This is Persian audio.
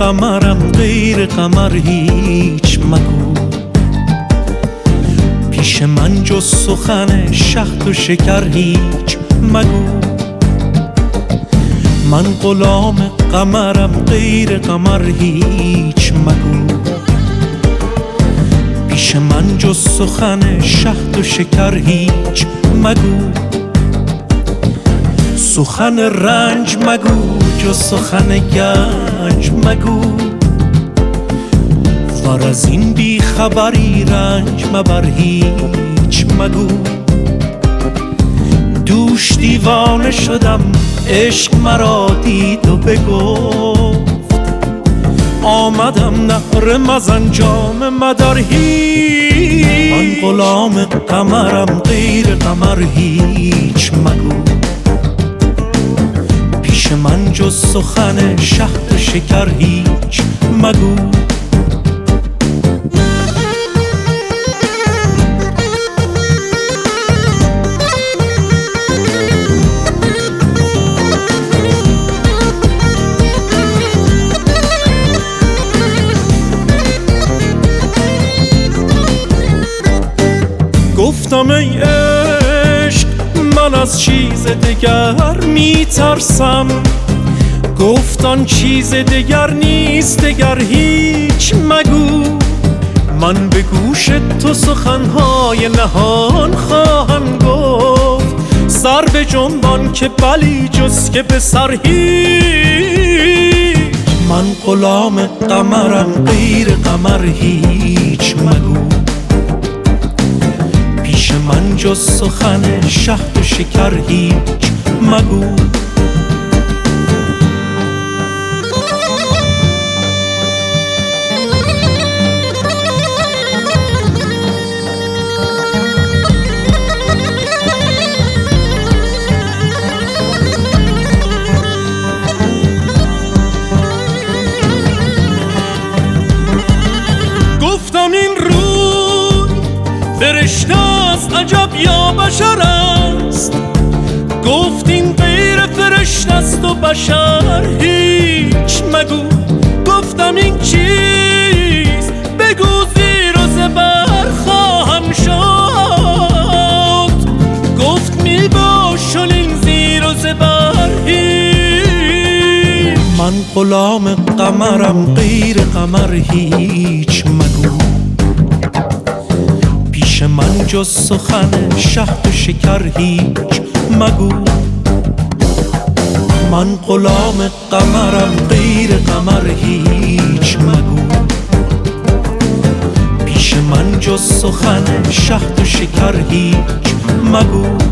قمرم غیر قمر هیچ مگو. پیش من جز سخن شهد و شکر هیچ مگو. من غلام قمرم غیر قمر هیچ مگو. پیش من جز سخن شهد و شکر هیچ مگو. سخن رنج مگو جز سخن گنج مگو. ور از این بی خبری رنج مبر هیچ مگو. دوش دیوانه شدم عشق مرا دید و بگفت. آمدم نهر مزن جام مدر هیچ. من غلام قمرم غیر قمر هیچ مگو. پیش من جز سخن شهد و شکر هیچ مگو. گفتم ای عشق من از چیز دگر میترسم. گفتان چیز دگر نیست دگر هیچ مگو. من به گوش تو سخنهای نهان خواهم گفت. سر به جنبان که بلی جز که به سر هیچ. من غلام قمرم غیر قمر هیچ مگو. پیش من جز سخن شهد و شکر هیچ مگو. گفتم این روی فرشته است عجب یا بشر است. گفت این غیر فرشته است و بشر هیچ مگو. گفتم این چیز بگو زیر و زبر خواهم شد. گفت می باش این زیر و زبر هیچ. من غلام قمرم غیر قمر هیچ مگو. پیش من جز سخن شهد و شکر هیچ مگو. من غلام قمرم غیر قمر هیچ مگو. پیش من جز سخن شهد و شکر هیچ مگو.